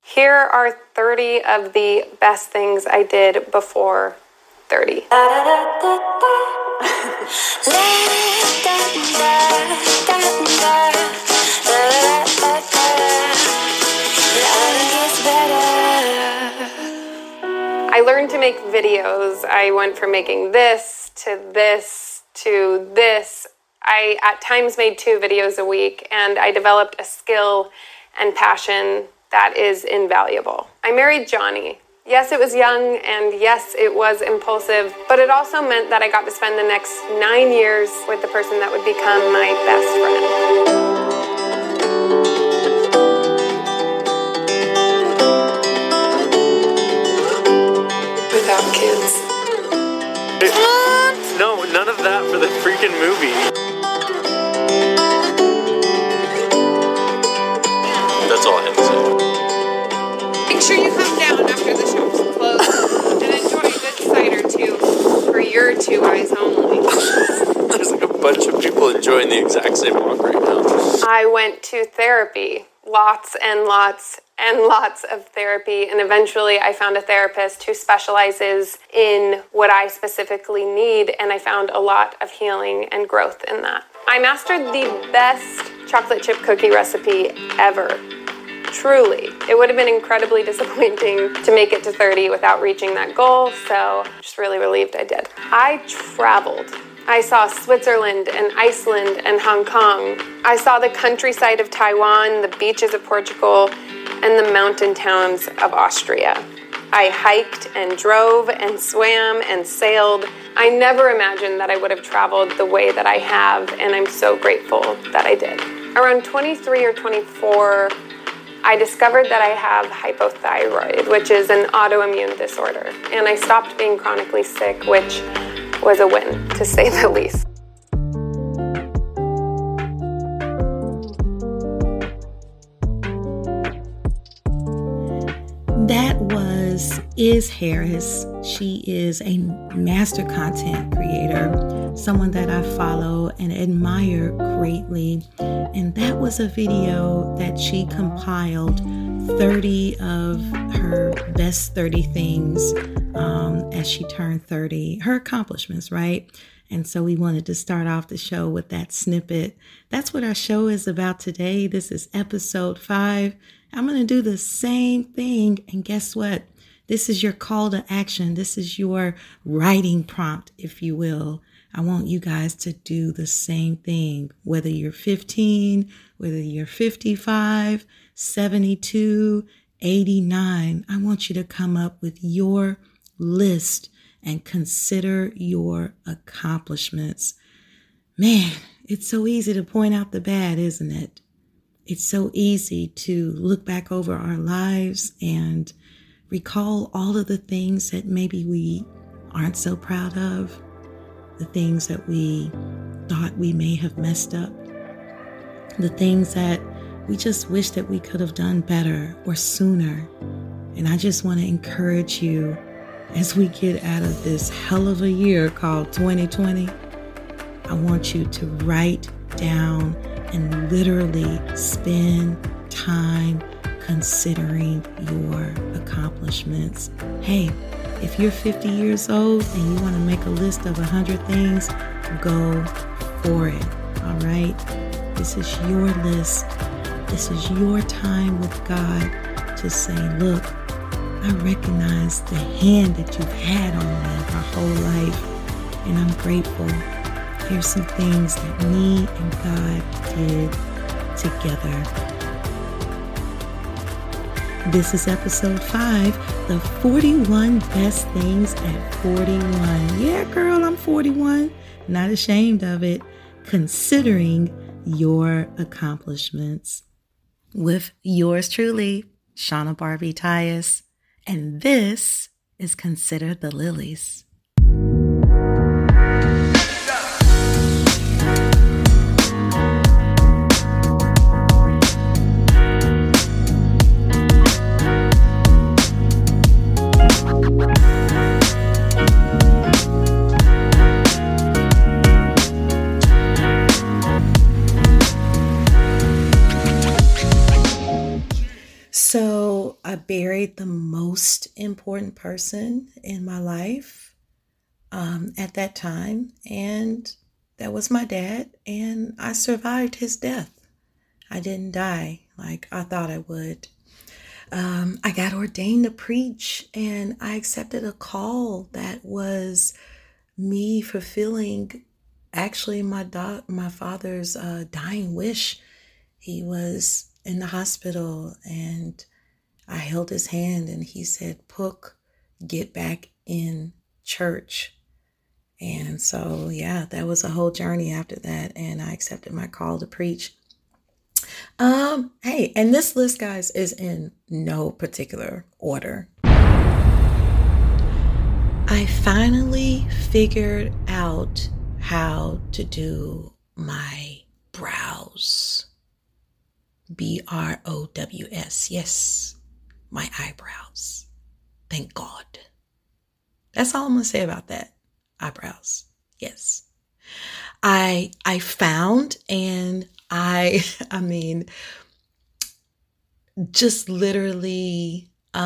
Here are 30 of the best things I did before 30. I learned to make videos. I went from making this to this to this. I at times made 2 videos a week, and I developed a skill and passion that is invaluable. I married Johnny. Yes, it was young, and yes, it was impulsive, but it also meant that I got to spend the next 9 years with the person that would become my best friend. Without kids. No, none of that for the freaking movie. That's all I have to say. Make sure you come down after the shop's closed and enjoy a good sight or two for your 2 eyes only. There's like a bunch of people enjoying the exact same walk right now. I went to therapy. Lots and lots and lots of therapy, and eventually I found a therapist who specializes in what I specifically need, and I found a lot of healing and growth in that. I mastered the best chocolate chip cookie recipe ever. Truly. It would have been incredibly disappointing to make it to 30 without reaching that goal, so just really relieved I did. I traveled. I saw Switzerland and Iceland and Hong Kong. I saw the countryside of Taiwan, the beaches of Portugal, and the mountain towns of Austria. I hiked and drove and swam and sailed. I never imagined that I would have traveled the way that I have, and I'm so grateful that I did. Around 23 or 24, I discovered that I have hypothyroid, which is an autoimmune disorder, and I stopped being chronically sick, which was a win, to say the least. That was Is Harris. She is a master content creator, someone that I follow and admire greatly. And that was a video that she compiled 30 of her best 30 things as she turned 30, her accomplishments, right? And so we wanted to start off the show with that snippet. That's what our show is about today. This is episode 5. I'm going to do the same thing. And guess what? This is your call to action. This is your writing prompt, if you will. I want you guys to do the same thing, whether you're 15, whether you're 55, 72, 89. I want you to come up with your list and consider your accomplishments. Man, it's so easy to point out the bad, isn't it? It's so easy to look back over our lives and recall all of the things that maybe we aren't so proud of, the things that we thought we may have messed up, the things that we just wish that we could have done better or sooner. And I just want to encourage you as we get out of this hell of a year called 2020, I want you to write down and literally spend time considering your accomplishments. Hey, if you're 50 years old and you want to make a list of 100 things, go for it. All right? This is your list. This is your time with God to say, look, I recognize the hand that you've had on me my whole life, and I'm grateful. Here's some things that me and God did together. This is episode 5, the 41 best things at 41. Yeah, girl, I'm 41. Not ashamed of it. Considering your accomplishments. With yours truly, Shauna Barbie Tyus. And this is Consider the Lilies. So So I buried the most important person in my life at that time, and that was my dad, and I survived his death. I didn't die like I thought I would. I got ordained to preach, and I accepted a call that was me fulfilling actually my father's dying wish. He was in the hospital, and I held his hand, and he said, "Pook, get back in church." And so, yeah, that was a whole journey after that, and I accepted my call to preach. Hey, and this list, guys, is in no particular order. I finally figured out how to do my brows. BROWS. Yes, my eyebrows. Thank God. That's all I'm going to say about that. Eyebrows. Yes. I found, and I mean, just literally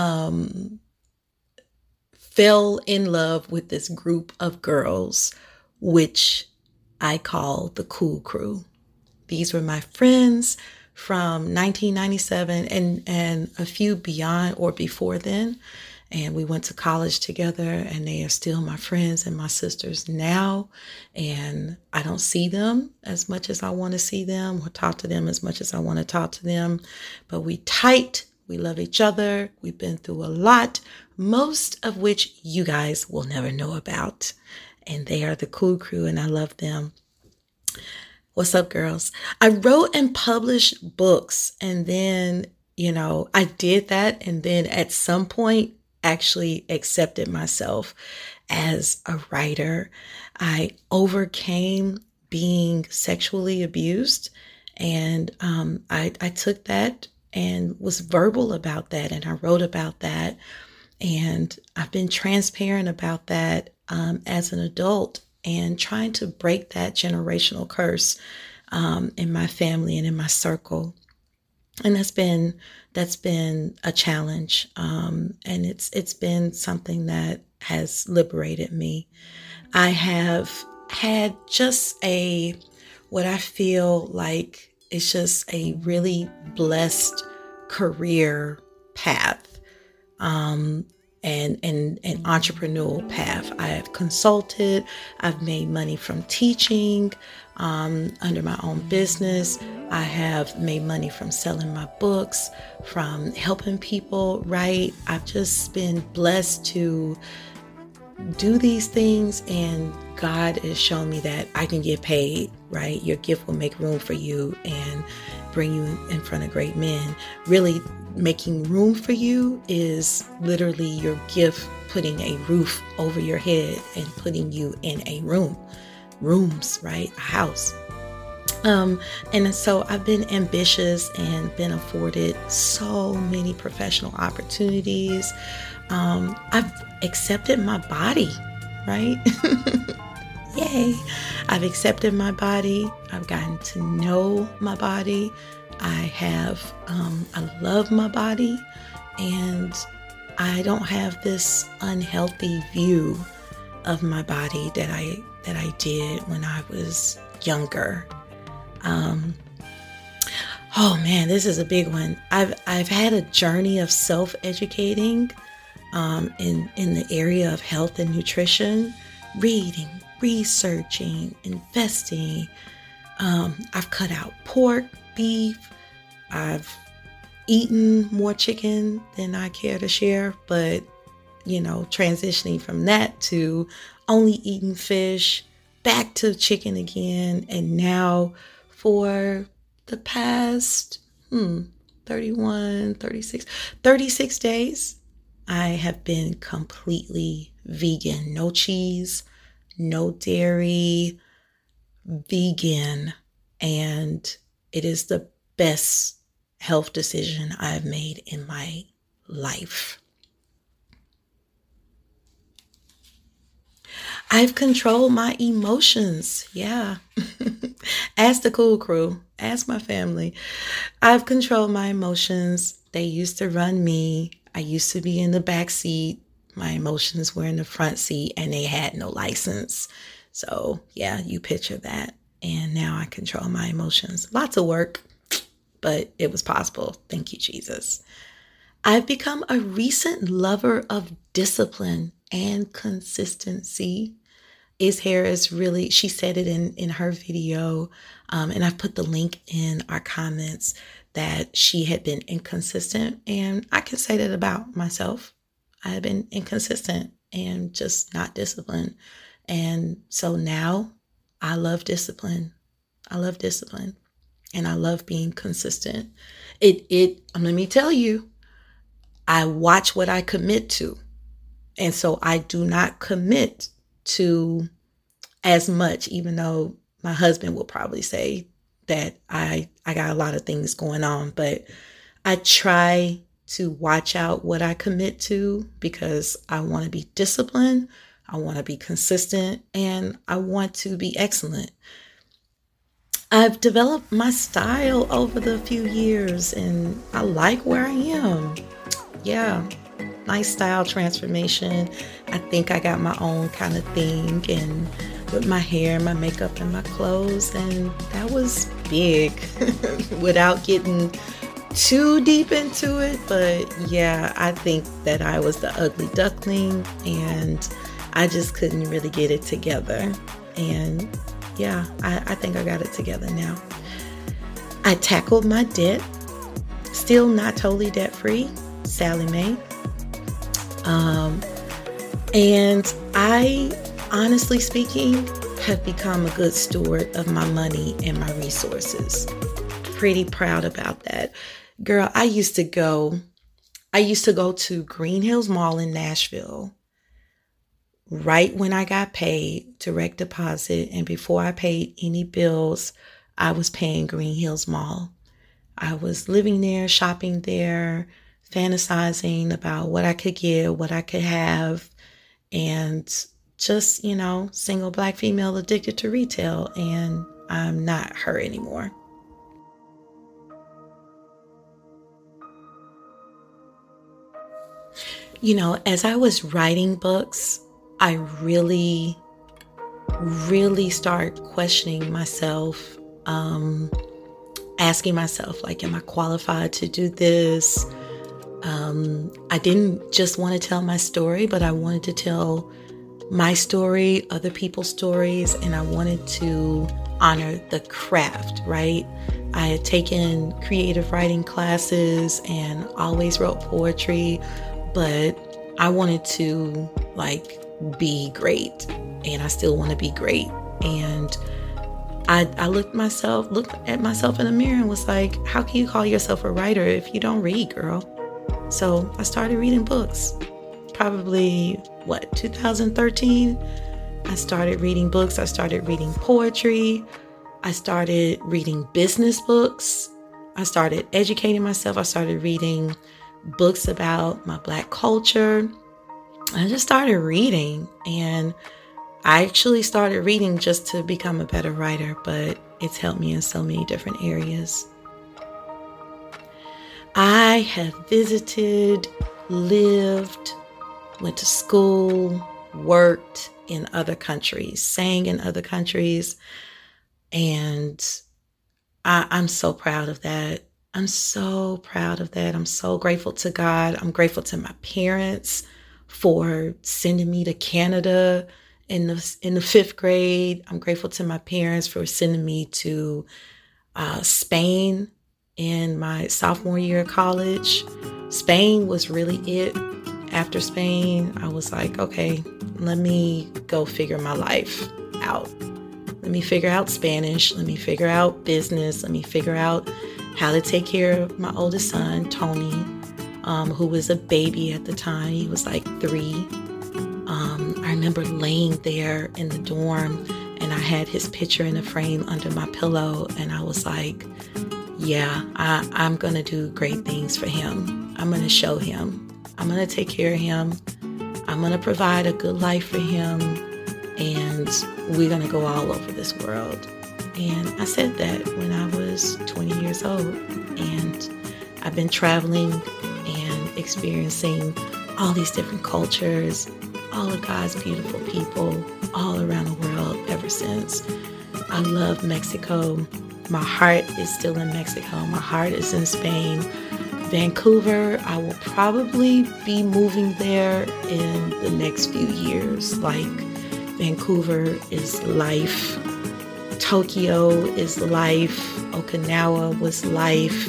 fell in love with this group of girls, which I call the Cool Crew. These were my friends from 1997 and a few beyond or before then. And we went to college together, and they are still my friends and my sisters now. And I don't see them as much as I want to see them or talk to them as much as I want to talk to them. But we tight. We love each other. We've been through a lot, most of which you guys will never know about. And they are the Cool Crew, and I love them. What's up, girls? I wrote and published books, and then, I did that. And then at some point, actually accepted myself as a writer. I overcame being sexually abused, and I took that and was verbal about that, and I wrote about that, and I've been transparent about that as an adult, and trying to break that generational curse in my family and in my circle. And that's been a challenge. And it's been something that has liberated me. I have had just what I feel like is just a really blessed career path, and an entrepreneurial path. I have consulted, I've made money from teaching, under my own business. I have made money from selling my books, from helping people write. I've just been blessed to do these things, and God has shown me that I can get paid, right? Your gift will make room for you and bring you in front of great men. Really, making room for you is literally your gift putting a roof over your head and putting you in a rooms, right? A house. And so I've been ambitious and been afforded so many professional opportunities. I've accepted my body, right? Yay. I've accepted my body. I've gotten to know my body. I love my body, and I don't have this unhealthy view of my body that I did when I was younger. Oh man, this is a big one. I've had a journey of self-educating in the area of health and nutrition, reading, researching, investing. I've cut out pork, beef. I've eaten more chicken than I care to share, but transitioning from that to only eating fish, back to chicken again, and now for the past 36 days, I have been completely vegan. No cheese, no dairy, vegan. And it is the best health decision I've made in my life. I've controlled my emotions. Yeah. Ask the Cool Crew. Ask my family. I've controlled my emotions They used to run me. I used to be in the back seat. My emotions were in the front seat, and they had no license. So yeah, you picture that. And now I control my emotions. Lots of work, but it was possible. Thank you, Jesus. I've become a recent lover of discipline and consistency. Is Harris really, she said it in her video, and I've put the link in our comments, that she had been inconsistent. And I can say that about myself. I have been inconsistent and just not disciplined. And so now I love discipline. I love discipline, and I love being consistent. Let me tell you, I watch what I commit to. And so I do not commit to as much, even though my husband will probably say that I got a lot of things going on, but I try to watch out what I commit to, because I want to be disciplined, I want to be consistent, and I want to be excellent. I've developed my style over the few years, and I like where I am. Yeah, nice style transformation. I think I got my own kind of thing, and with my hair, my makeup, and my clothes, and that was big without getting too deep into it. But yeah, I think that I was the ugly duckling, and I just couldn't really get it together. And yeah, I think I got it together now. I tackled my debt, still not totally debt free, Sally Mae. And I, honestly speaking, have become a good steward of my money and my resources. Pretty proud about that. Girl, I used to go to Green Hills Mall in Nashville right when I got paid, direct deposit. And before I paid any bills, I was paying Green Hills Mall. I was living there, shopping there, fantasizing about what I could get, what I could have, and just, single Black female addicted to retail. And I'm not her anymore. As I was writing books, I really, really start questioning myself, asking myself, am I qualified to do this? I didn't just want to tell my story, but I wanted to tell my story, other people's stories, and I wanted to honor the craft, right? I had taken creative writing classes and always wrote poetry, but I wanted to be great, and I still want to be great. And I looked at myself in the mirror and was like, how can you call yourself a writer if you don't read, girl? So I started reading books. Probably 2013. I started reading books. I started reading poetry. I started reading business books. I started educating myself. I started reading books about my Black culture. I just started reading, and I actually started reading just to become a better writer, but it's helped me in so many different areas. I have visited, lived, went to school, worked in other countries, sang in other countries, and I'm so proud of that. I'm so proud of that. I'm so grateful to God. I'm grateful to my parents for sending me to Canada in the 5th grade. I'm grateful to my parents for sending me to Spain in my sophomore year of college. Spain was really it. After Spain, I was like, okay, let me go figure my life out. Let me figure out Spanish. Let me figure out business. Let me figure out how to take care of my oldest son, Tony, who was a baby at the time. He was 3. I remember laying there in the dorm, and I had his picture in a frame under my pillow, and I was like, yeah, I'm going to do great things for him. I'm going to show him. I'm going to take care of him. I'm going to provide a good life for him, and we're going to go all over this world. And I said that when I was 20 years old, and I've been traveling and experiencing all these different cultures, all of God's beautiful people all around the world ever since. I love Mexico. My heart is still in Mexico. My heart is in Spain. Vancouver, I will probably be moving there in the next few years. Like, Vancouver is life. Tokyo is life. Okinawa was life.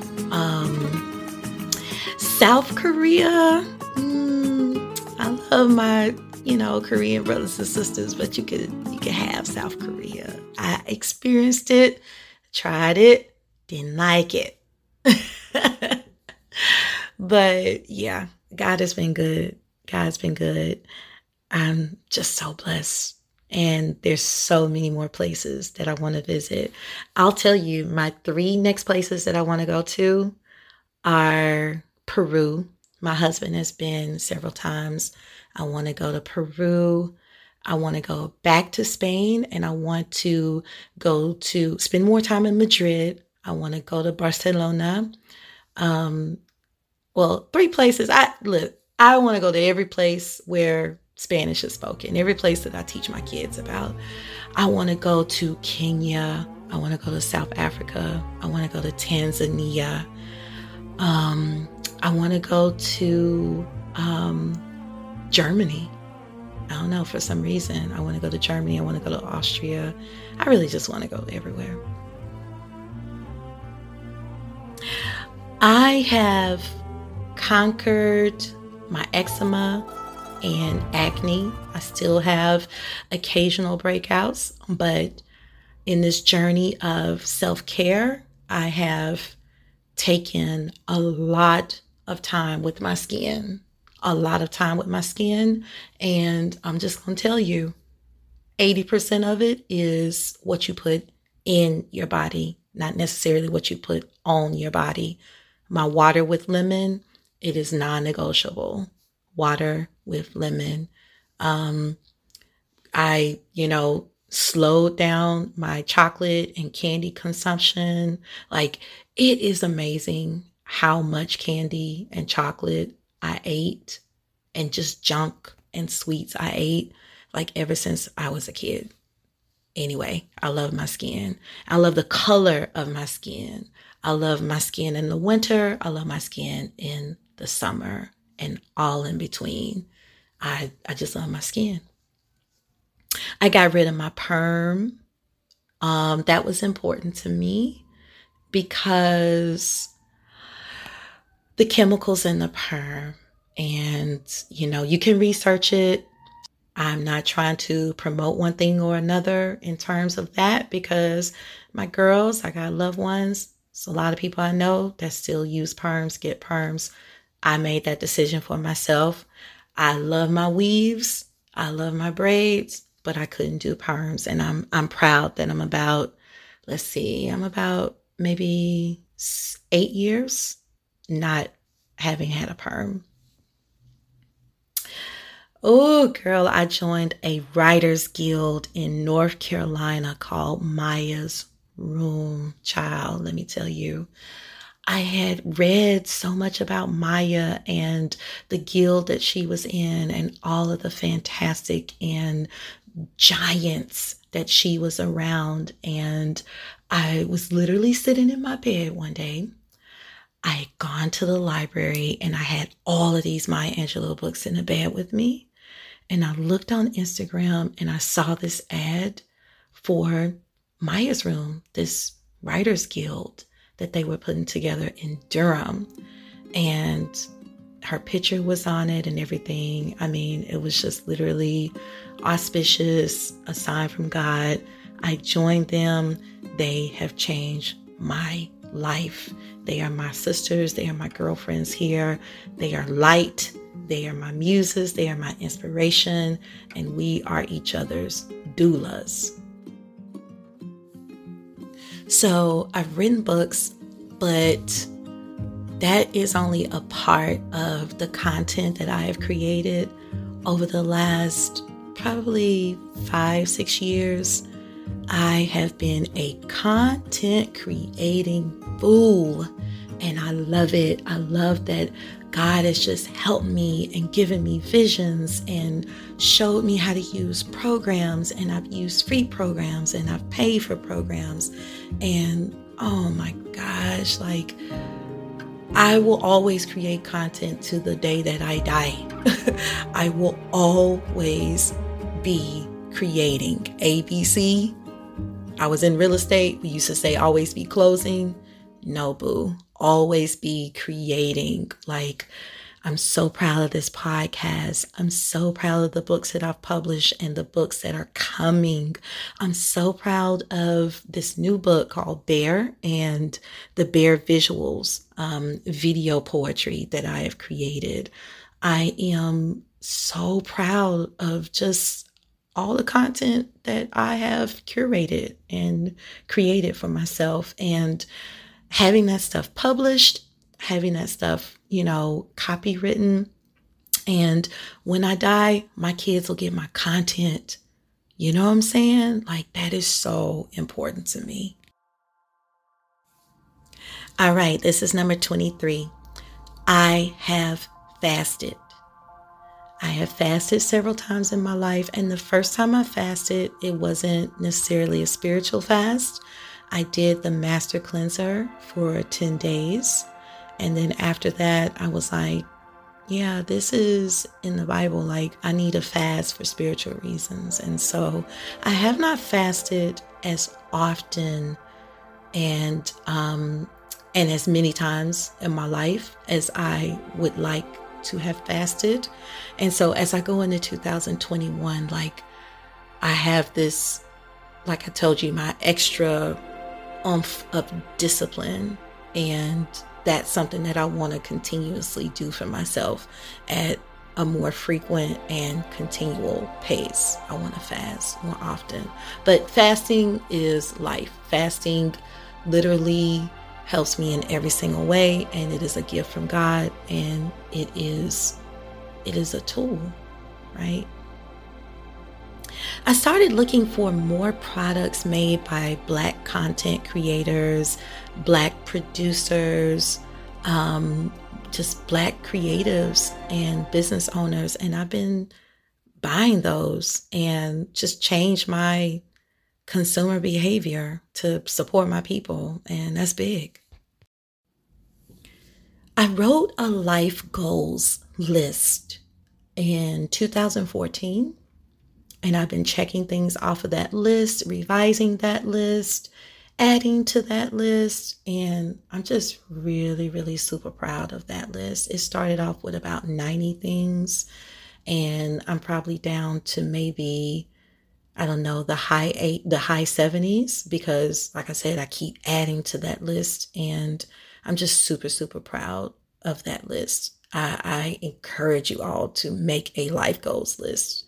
South Korea, I love my, Korean brothers and sisters, but you could have South Korea. I experienced it, tried it, didn't like it. But yeah, God has been good. God's been good. I'm just so blessed. And there's so many more places that I want to visit. I'll tell you, my 3 next places that I want to go to are Peru. My husband has been several times. I want to go to Peru. I want to go back to Spain, and I want to go to spend more time in Madrid. I want to go to Barcelona. 3 places. I want to go to every place where Spanish is spoken, every place that I teach my kids about. I want to go to Kenya. I want to go to South Africa. I want to go to Tanzania. I want to go to Germany. I don't know, for some reason, I want to go to Germany. I want to go to Austria. I really just want to go everywhere. I have conquered my eczema and acne. I still have occasional breakouts, but in this journey of self-care, I have taken a lot of time with my skin. And I'm just going to tell you, 80% of it is what you put in your body, not necessarily what you put on your body. My water with lemon, it is non-negotiable. Water with lemon. I slowed down my chocolate and candy consumption. Like, it is amazing how much candy and chocolate I ate, and just junk and sweets I ate, like, ever since I was a kid. Anyway, I love my skin. I love the color of my skin. I love my skin in the winter. I love my skin in the summer and all in between. I just love my skin. I got rid of my perm. That was important to me because the chemicals in the perm, and you can research it. I'm not trying to promote one thing or another in terms of that, because my girls, I got loved ones. So a lot of people I know that still use perms, get perms. I made that decision for myself. I love my weaves. I love my braids, but I couldn't do perms. And I'm proud that I'm about maybe 8 years not having had a perm. Oh, girl, I joined a writers guild in North Carolina called Maya's Room. Child, let me tell you, I had read so much about Maya and the guild that she was in and all of the fantastic and giants that she was around. And I was literally sitting in my bed one day. I had gone to the library and I had all of these Maya Angelou books in the bed with me. And I looked on Instagram and I saw this ad for Maya's Room, this writers guild that they were putting together in Durham. And her picture was on it and everything. I mean, it was just literally auspicious, a sign from God. I joined them. They have changed my life. They are my sisters. They are my girlfriends here. They are light. They are my muses. They are my inspiration. And we are each other's doulas. So I've written books, but that is only a part of the content that I have created over the last probably 5-6 years. I have been a content creating fool, And I love it. I love that God has just helped me and given me visions and showed me how to use programs. And I've used free programs and I've paid for programs. And oh my gosh, like I will always create content to the day that I die. I will always be creating. ABC. I was in real estate. We used to say always be closing. No, boo. Always be creating. Like, I'm so proud of this podcast. I'm so proud of the books that I've published and the books that are coming. I'm so proud of this new book called Bear and the Bear Visuals, video poetry that I have created. I am so proud of just all the content that I have curated and created for myself, and having that stuff published, having that stuff, copywritten. And when I die, my kids will get my content. You know what I'm saying? Like, that is so important to me. All right, this is number 23. I have fasted. I have fasted several times in my life. And the first time I fasted, it wasn't necessarily a spiritual fast. I did the Master Cleanser for 10 days. And then after that, I was like, yeah, this is in the Bible. Like, I need a fast for spiritual reasons. And so I have not fasted as often and as many times in my life as I would like to have fasted. And so as I go into 2021, like, I have this, like I told you, my extra oomph of discipline, and that's something that I want to continuously do for myself at a more frequent and continual pace. I want to fast more often. But fasting is life. Fasting literally helps me in every single way, and it is a gift from God, and it is a tool, right? I started looking for more products made by Black content creators, Black producers, just Black creatives and business owners, and I've been buying those and just changed my consumer behavior to support my people, and that's big. I wrote a life goals list in 2014, and I've been checking things off of that list, revising that list, adding to that list, and I'm just really, really super proud of that list. It started off with about 90 things, and I'm probably down to maybe, I don't know, the high 70s, because like I said, I keep adding to that list, and I'm just super, super proud of that list. I encourage you all to make a life goals list.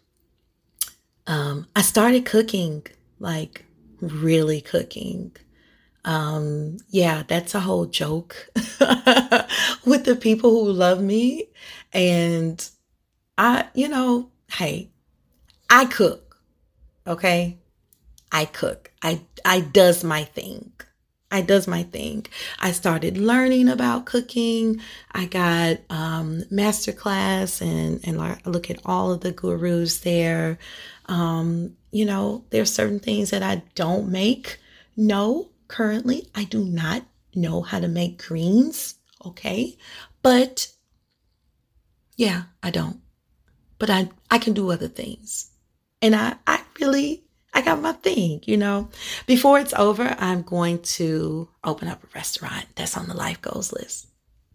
I started cooking, like really cooking. Yeah, that's a whole joke with the people who love me. And hey, I cook. Okay. I cook. I does my thing. I started learning about cooking. I got masterclass and I look at all of the gurus there. There's certain things that I don't make. No, currently I do not know how to make greens. Okay. But yeah, I don't. But I can do other things. And I got my thing, Before it's over, I'm going to open up a restaurant. That's on the life goals list.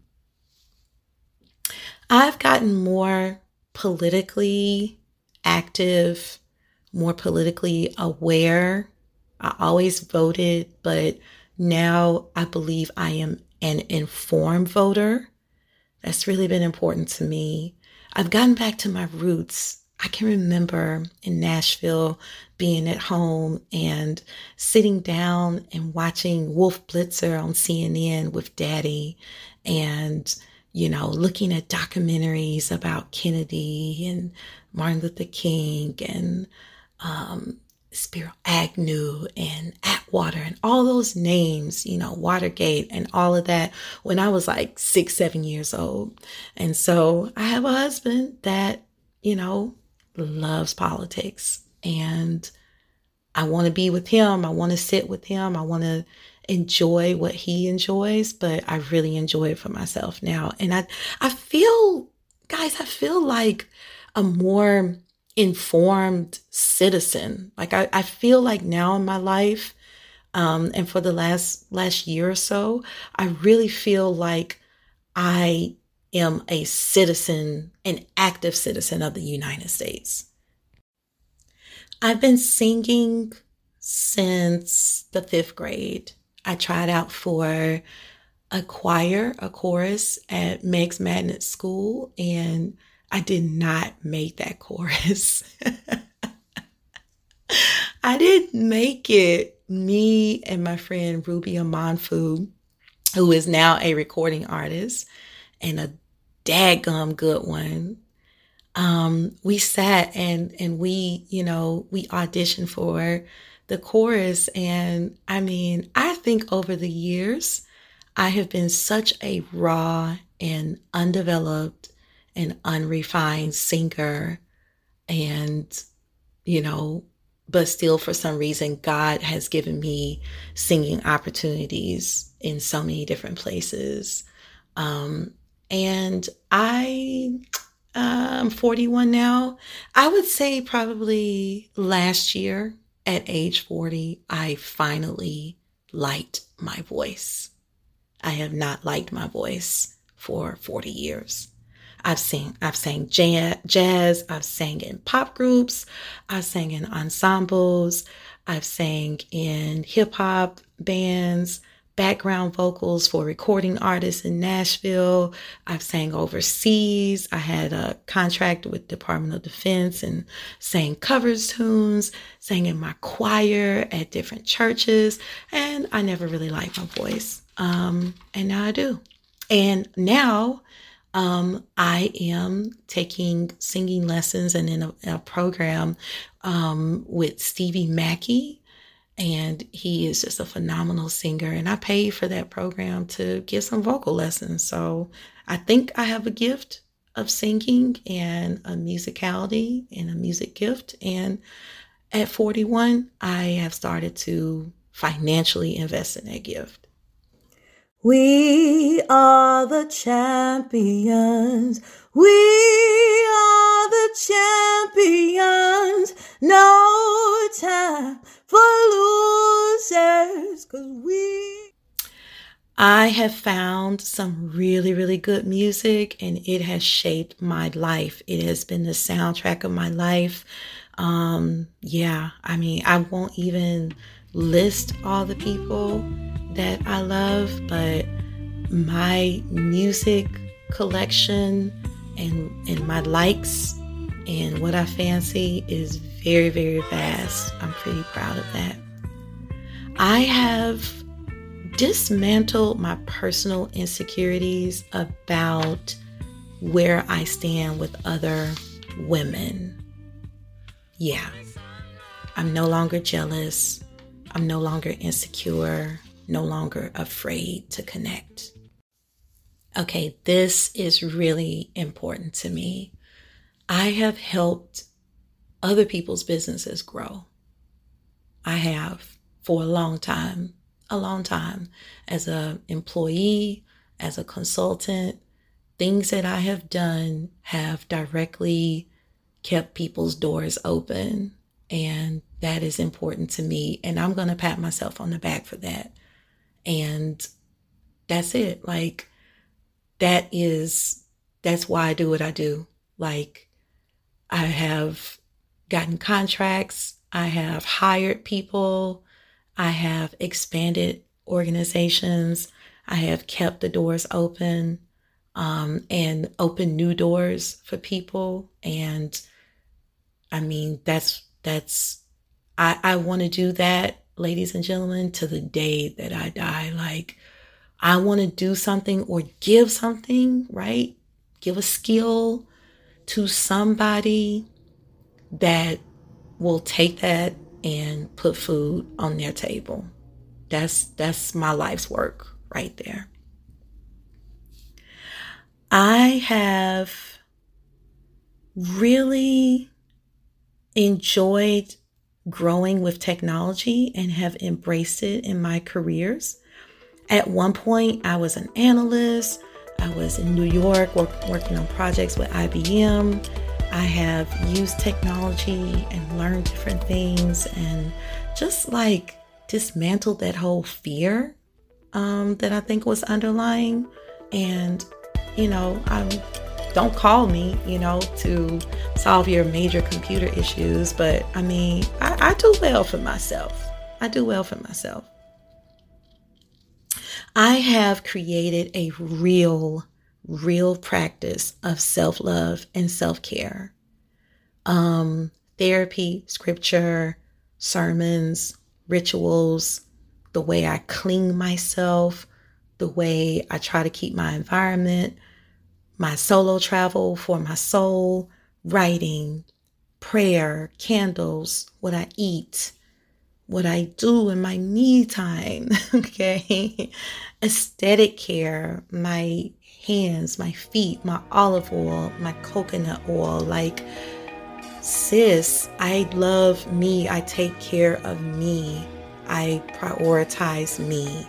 I've gotten more politically active, more politically aware. I always voted, but now I believe I am an informed voter. That's really been important to me. I've gotten back to my roots. I can remember in Nashville being at home and sitting down and watching Wolf Blitzer on CNN with Daddy and, looking at documentaries about Kennedy and Martin Luther King and Spiro Agnew and Blackwater and all those names, Watergate and all of that when I was like 6, 7 years old. And so I have a husband that, loves politics, and I want to be with him. I want to sit with him. I want to enjoy what he enjoys, but I really enjoy it for myself now. And I feel, guys, I feel like a more informed citizen. Like I feel like now in my life, and for the last year or so, I really feel like I am a citizen, an active citizen of the United States. I've been singing since the 5th grade. I tried out for a chorus at Meg's Magnet School, and I did not make that chorus. I didn't make it. Me and my friend Ruby Amanfu, who is now a recording artist and a dadgum good one, we sat and we auditioned for the chorus. And I mean, I think over the years, I have been such a raw and undeveloped and unrefined singer, and, but still for some reason, God has given me singing opportunities in so many different places. And I'm 41 now. I would say probably last year at age 40, I finally liked my voice. I have not liked my voice for 40 years. I've sang jazz, I've sang in pop groups, I've sang in ensembles, I've sang in hip hop bands, background vocals for recording artists in Nashville. I've sang overseas. I had a contract with Department of Defense and sang covers tunes, sang in my choir at different churches, and I never really liked my voice. And now I do. And now I am taking singing lessons and in a program with Stevie Mackey, and he is just a phenomenal singer. And I paid for that program to give some vocal lessons. So I think I have a gift of singing and a musicality and a music gift. And at 41, I have started to financially invest in that gift. We are the champions. We are the champions. No time for losers, 'cause I have found some really, really good music, and it has shaped my life. It has been the soundtrack of my life. I won't even list all the people that I love, but my music collection and my likes and what I fancy is very, very vast. I'm pretty proud of that. I have dismantled my personal insecurities about where I stand with other women. Yeah, I'm no longer jealous. I'm no longer insecure, no longer afraid to connect. Okay, this is really important to me. I have helped other people's businesses grow. I have for a long time, as an employee, as a consultant. Things that I have done have directly kept people's doors open, and that is important to me. And I'm going to pat myself on the back for that. And that's it. Like, that's why I do what I do. Like, I have gotten contracts. I have hired people. I have expanded organizations. I have kept the doors open, and opened new doors for people. And I mean, I want to do that, ladies and gentlemen, to the day that I die. Like, I want to do something or give something, right? Give a skill to somebody that will take that and put food on their table. That's my life's work right there. I have really enjoyed growing with technology and have embraced it in my careers. At one point, I was an analyst. I was in New York working on projects with IBM. I have used technology and learned different things and just like dismantled that whole fear that I think was underlying. And, don't call me, to solve your major computer issues. But I do well for myself. I have created a real practice of self-love and self-care. Therapy, scripture, sermons, rituals, the way I clean myself, the way I try to keep my environment, my solo travel for my soul, writing, prayer, candles, what I eat, what I do in my me time, okay? Aesthetic care, my hands, my feet, my olive oil, my coconut oil. Like, sis, I love me. I take care of me. I prioritize me.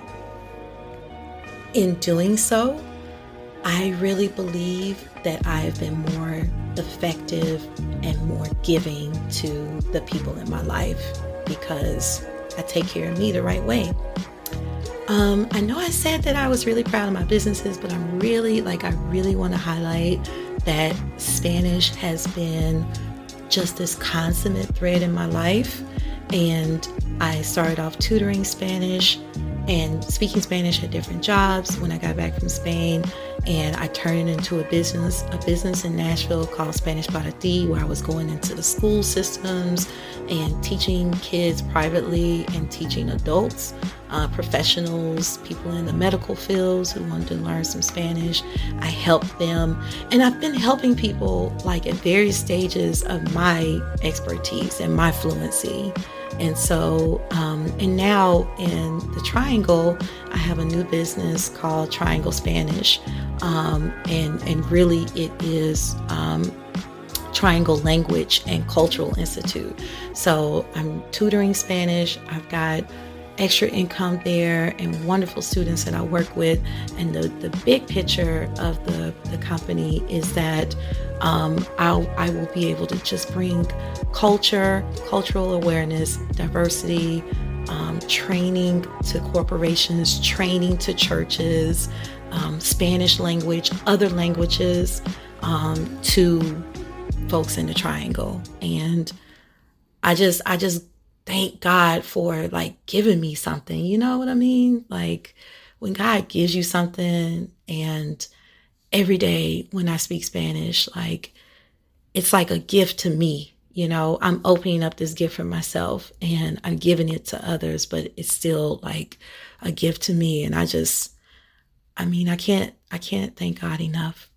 In doing so, I really believe that I have been more effective and more giving to the people in my life because I take care of me the right way. I know I said that I was really proud of my businesses, but I really want to highlight that Spanish has been just this consummate thread in my life. And I started off tutoring Spanish and speaking Spanish at different jobs when I got back from Spain. And I turned it into a business in Nashville called Spanish Para Ti, where I was going into the school systems and teaching kids privately and teaching adults, professionals, people in the medical fields who wanted to learn some Spanish. I helped them. And I've been helping people like at various stages of my expertise and my fluency. And so, and now in the Triangle, I have a new business called Triangle Spanish. And really it is Triangle Language and Cultural Institute. So I'm tutoring Spanish. I've got extra income there and wonderful students that I work with. And the big picture of the company is that I will be able to just bring cultural awareness, diversity, training to corporations, training to churches, Spanish language, other languages, to folks in the Triangle. And I just thank God for like giving me something, you know what I mean? Like when God gives you something, and every day when I speak Spanish, like it's like a gift to me. I'm opening up this gift for myself and I'm giving it to others, but it's still like a gift to me. And I can't thank God enough.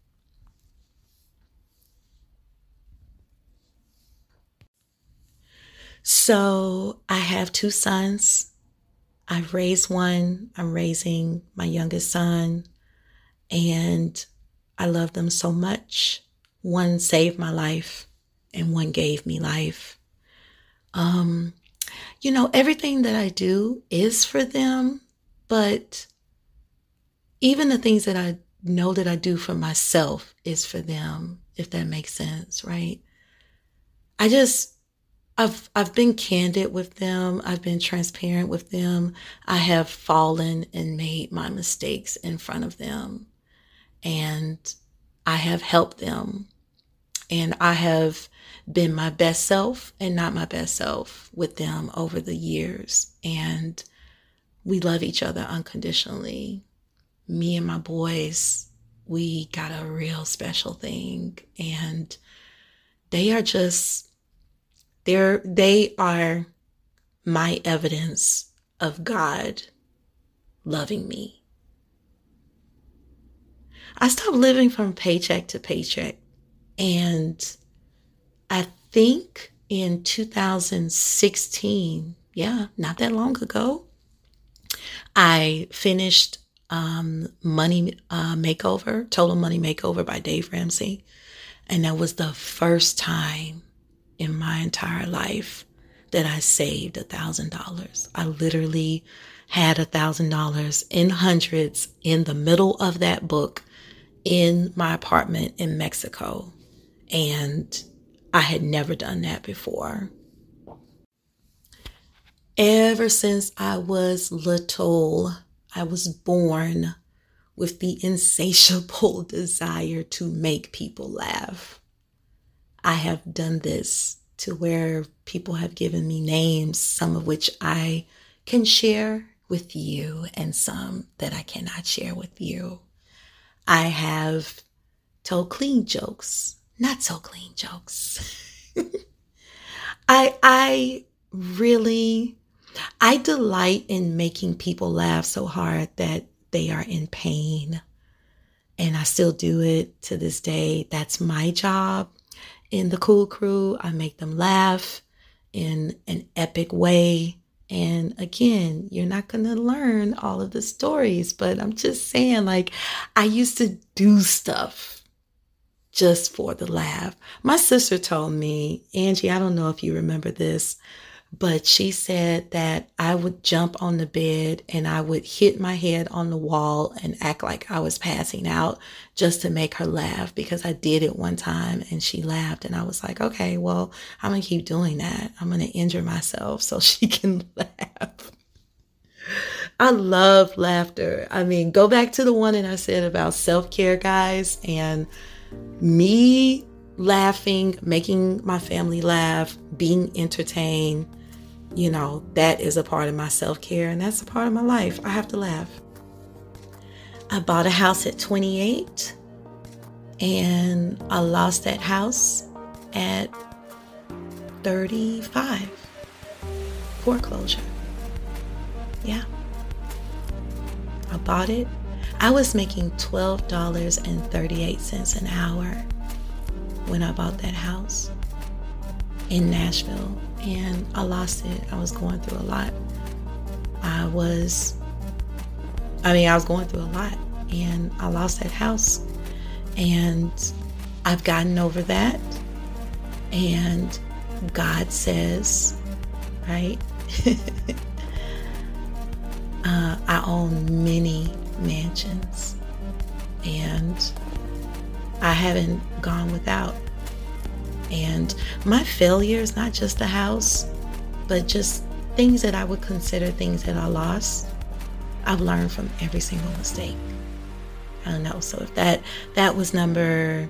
So I have 2 sons. I've raised one. I'm raising my youngest son, and I love them so much. One saved my life and one gave me life. Everything that I do is for them, but even the things that I know that I do for myself is for them, if that makes sense, right? I've been candid with them. I've been transparent with them. I have fallen and made my mistakes in front of them, and I have helped them, and I have been my best self and not my best self with them over the years. And we love each other unconditionally. Me and my boys, we got a real special thing, and they are my evidence of God loving me. I stopped living from paycheck to paycheck, and I think in 2016, not that long ago, I finished Money Makeover, Total Money Makeover by Dave Ramsey. And that was the first time in my entire life that I saved $1,000. I literally had $1,000 in hundreds in the middle of that book in my apartment in Mexico. And I had never done that before. Ever since I was little, I was born with the insatiable desire to make people laugh. I have done this to where people have given me names, some of which I can share with you and some that I cannot share with you. I have told clean jokes, not so clean jokes. I delight in making people laugh so hard that they are in pain. And I still do it to this day. That's my job. In the Cool Crew, I make them laugh in an epic way. And again, you're not going to learn all of the stories, but I'm just saying, like, I used to do stuff just for the laugh. My sister told me, Angie, I don't know if you remember this, but she said that I would jump on the bed and I would hit my head on the wall and act like I was passing out just to make her laugh, because I did it one time and she laughed. And I was like, okay, well, I'm going to keep doing that. I'm going to injure myself so she can laugh. I love laughter. I mean, go back to the one that I said about self-care, guys, and me laughing, making my family laugh, being entertained. You know, that is a part of my self-care, and that's a part of my life. I have to laugh. I bought a house at 28 and I lost that house at 35. Foreclosure. Yeah. I bought it. I was making $12.38 an hour when I bought that house in Nashville, and I lost it. I was going through a lot. I was going through a lot, and I lost that house, and I've gotten over that. And God says, right? I own many mansions, and I haven't gone without. And my failure is not just the house, but just things that I would consider things that I lost. I've learned from every single mistake. I don't know. So if that was number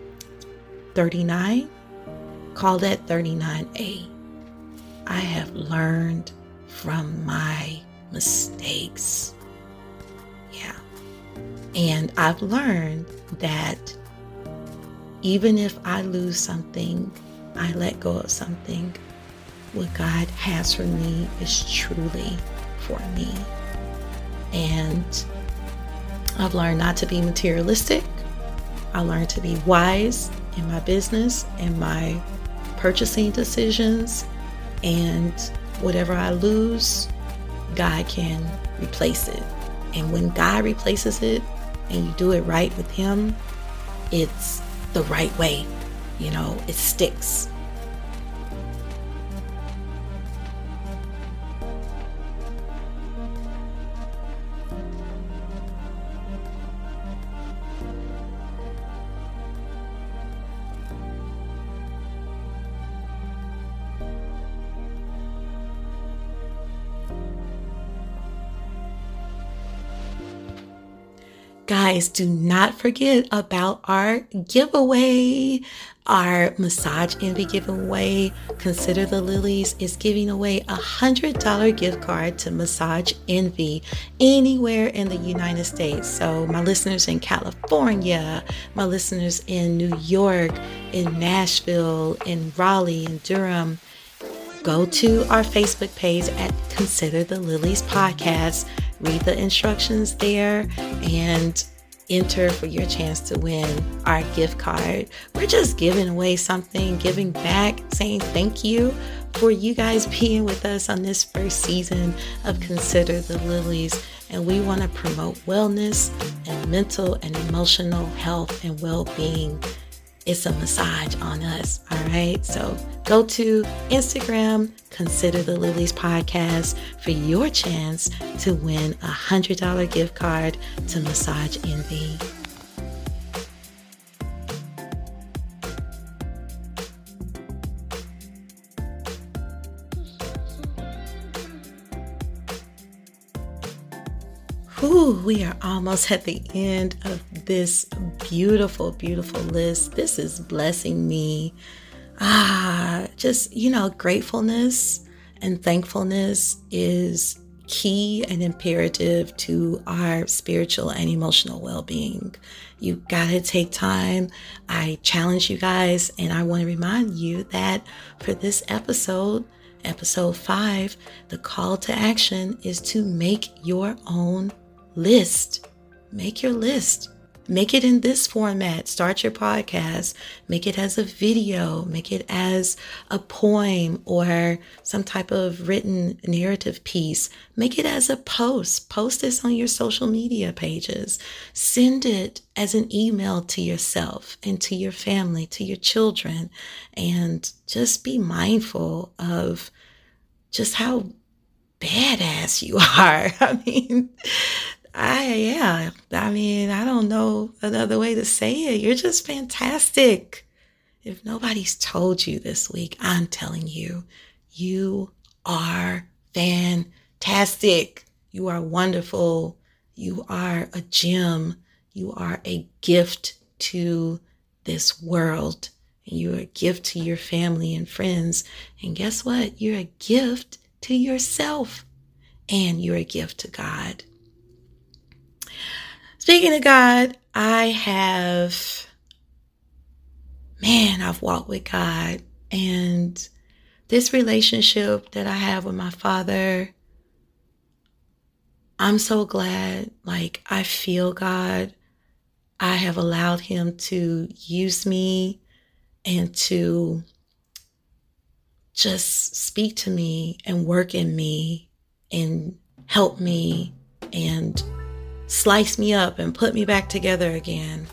39, call that 39A. I have learned from my mistakes. Yeah. And I've learned that even if I lose something, I let go of something, what God has for me is truly for me. And I've learned not to be materialistic. I learned to be wise in my business and my purchasing decisions. And whatever I lose, God can replace it. And when God replaces it and you do it right with Him, it's the right way. You know, it sticks. Guys, do not forget about our giveaway, our Massage Envy giveaway. Consider the Lilies is giving away a $100 gift card to Massage Envy anywhere in the United States. So my listeners in California, my listeners in New York, in Nashville, in Raleigh, in Durham, go to our Facebook page at Consider the Lilies Podcast. Read the instructions there, and enter for your chance to win our gift card. We're just giving away something, giving back, saying thank you for you guys being with us on this first season of Consider the Lilies. And we want to promote wellness and mental and emotional health and well-being. It's a massage on us, all right? So go to Instagram, Consider the Lilies Podcast, for your chance to win a $100 gift card to Massage Envy. Ooh, we are almost at the end of this beautiful, beautiful list. This is blessing me. Gratefulness and thankfulness is key and imperative to our spiritual and emotional well-being. You gotta take time. I challenge you guys, and I want to remind you that for this episode 5, the call to action is to make your own list. Make your list. Make it in this format. Start your podcast. Make it as a video. Make it as a poem or some type of written narrative piece. Make it as a post. Post this on your social media pages. Send it as an email to yourself and to your family, to your children. And just be mindful of just how badass you are. I don't know another way to say it. You're just fantastic. If nobody's told you this week, I'm telling you, you are fantastic. You are wonderful. You are a gem. You are a gift to this world. And you're a gift to your family and friends. And guess what? You're a gift to yourself. And you're a gift to God. Speaking of God, I've walked with God, and this relationship that I have with my Father, I'm so glad, I feel God. I have allowed Him to use me and to just speak to me and work in me and help me and slice me up and put me back together again.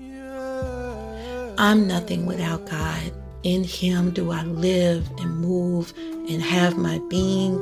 I'm nothing without God. In Him do I live and move and have my being.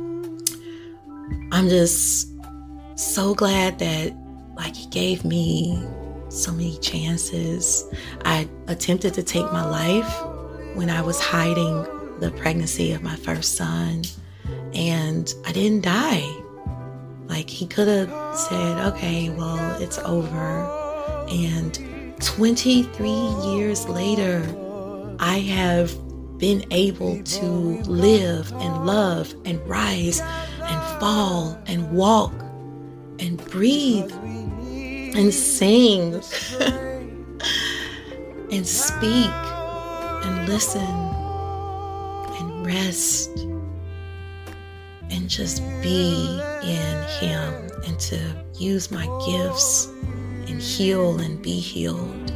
I'm just so glad that He gave me so many chances. I attempted to take my life when I was hiding the pregnancy of my first son, and I didn't die. He could have said, okay, well, it's over. And 23 years later, I have been able to live and love and rise and fall and walk and breathe and sing and speak and listen and rest. And just be in Him and to use my gifts and heal and be healed.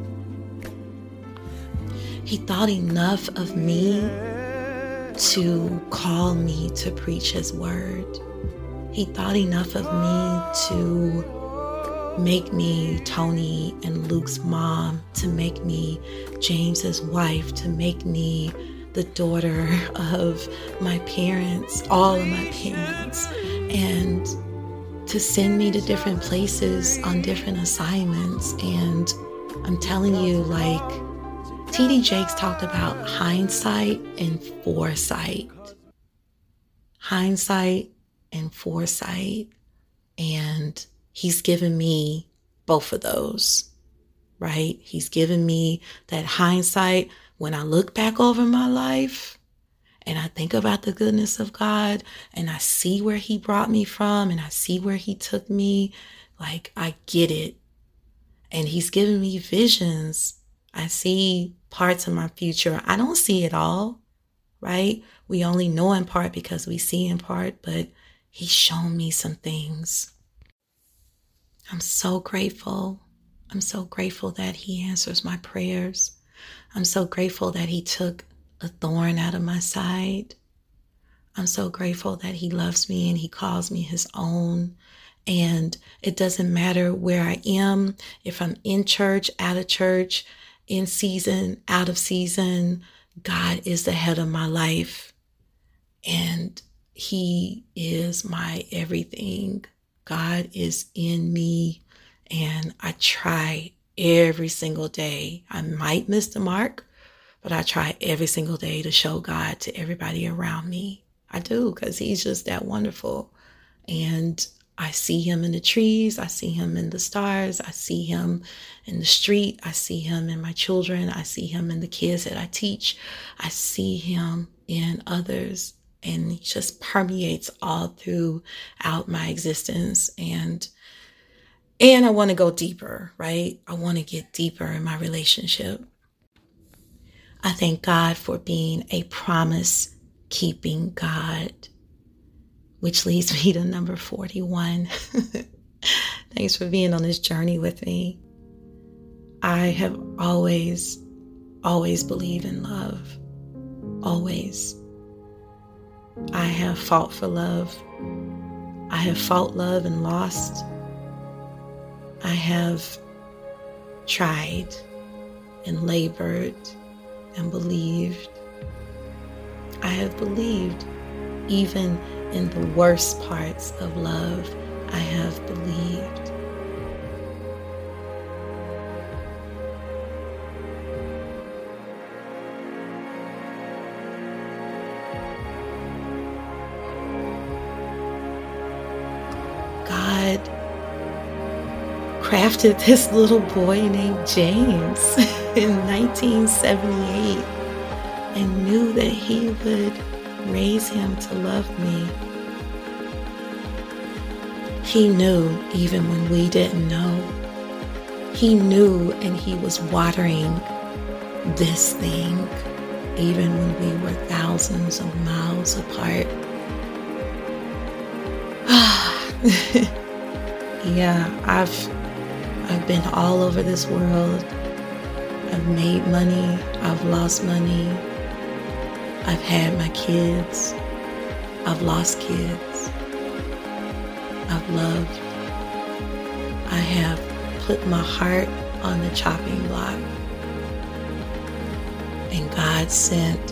He thought enough of me to call me to preach His word. He thought enough of me to make me Tony and Luke's mom, to make me James's wife, to make me the daughter of my parents, all of my parents, and to send me to different places on different assignments. And I'm telling you, T.D. Jakes talked about hindsight and foresight. Hindsight and foresight. And He's given me both of those, right? He's given me that hindsight. When I look back over my life and I think about the goodness of God and I see where He brought me from and I see where He took me, I get it. And He's given me visions. I see parts of my future. I don't see it all, right? We only know in part because we see in part, but He's shown me some things. I'm so grateful. I'm so grateful that he answers my prayers. I'm so grateful that he took a thorn out of my side. I'm so grateful that he loves me and he calls me his own. And it doesn't matter where I am, if I'm in church, out of church, in season, out of season, God is the head of my life. And he is my everything. God is in me. And I try every single day. I might miss the mark, but I try every single day to show God to everybody around me. I do, because he's just that wonderful. And I see him in the trees. I see him in the stars. I see him in the street. I see him in my children. I see him in the kids that I teach. I see him in others. And he just permeates all throughout my existence. And I want to go deeper, right? I want to get deeper in my relationship. I thank God for being a promise-keeping God, which leads me to number 41. Thanks for being on this journey with me. I have always believed in love. Always. I have fought for love. I have fought love and lost. I have tried and labored and believed. I have believed even in the worst parts of love. I have believed. God crafted this little boy named James in 1978 and knew that he would raise him to love me. He knew even when we didn't know. He knew, and he was watering this thing even when we were thousands of miles apart. Yeah, I've been all over this world. I've made money. I've lost money. I've had my kids. I've lost kids. I've loved. I have put my heart on the chopping block. And God sent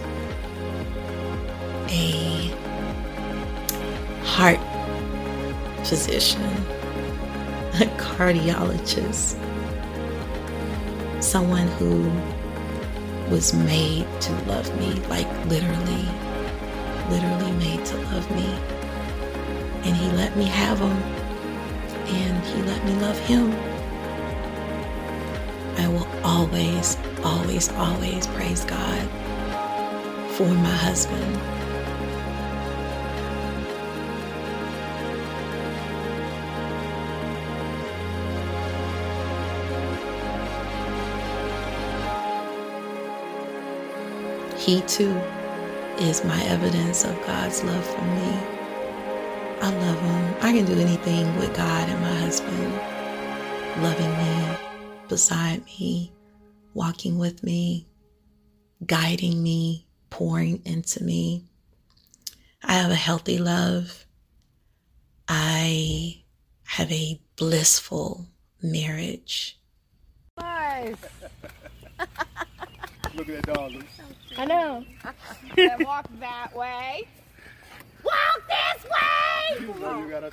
a heart physician, a cardiologist, someone who was made to love me, like literally made to love me. And he let me have him, and he let me love him. I will always praise God for my husband. He too is my evidence of God's love for me. I love him. I can do anything with God and my husband loving me, beside me, walking with me, guiding me, pouring into me. I have a healthy love. I have a blissful marriage. Nice. Look at that dog. I know. And walk that way. Walk this way! You gotta...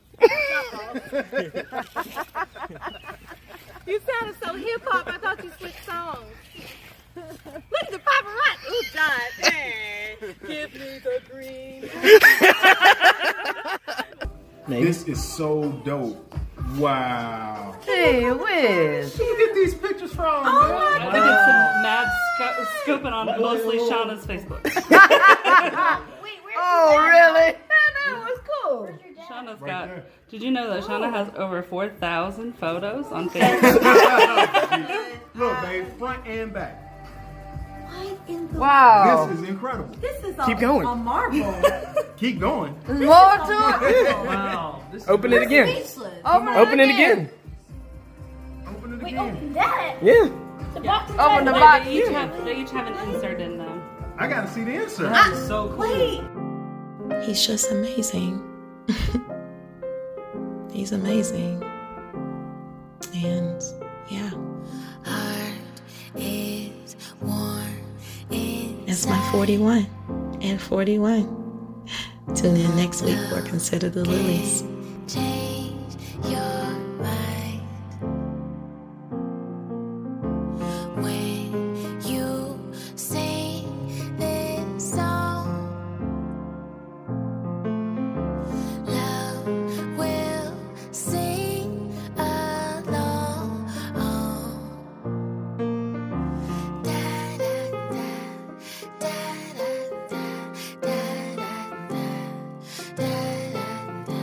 You sounded so hip-hop, I thought you switched songs. Look at the paparazzi. Ooh, John. Hey, give me the green. This is so dope. Wow. Hey, Wiz. Where you get these pictures from, man? I think it's some mad scooping on mostly Shauna's Facebook. Oh, really? That was cool. Shauna's Right got. there. Did you know that Shauna has over 4,000 photos on Facebook? Look, babe, front and back. Wow. This is incredible. This is Keep going. a marvel. Keep going. There's more to it. Wow. Open it again. Speechless. Open it again. Open it Wait, again. open that. Yeah. The box is Open the right box. They each have an insert in them. I gotta see the insert. That is so cool. Wait. He's just amazing. He's amazing. And yeah. That's my 41 and 41. Tune in next week for Consider the Lilies. Change your mind when you sing this song. Love will sing along. Da da da da da da da da da.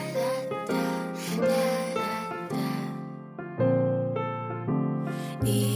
Yeah.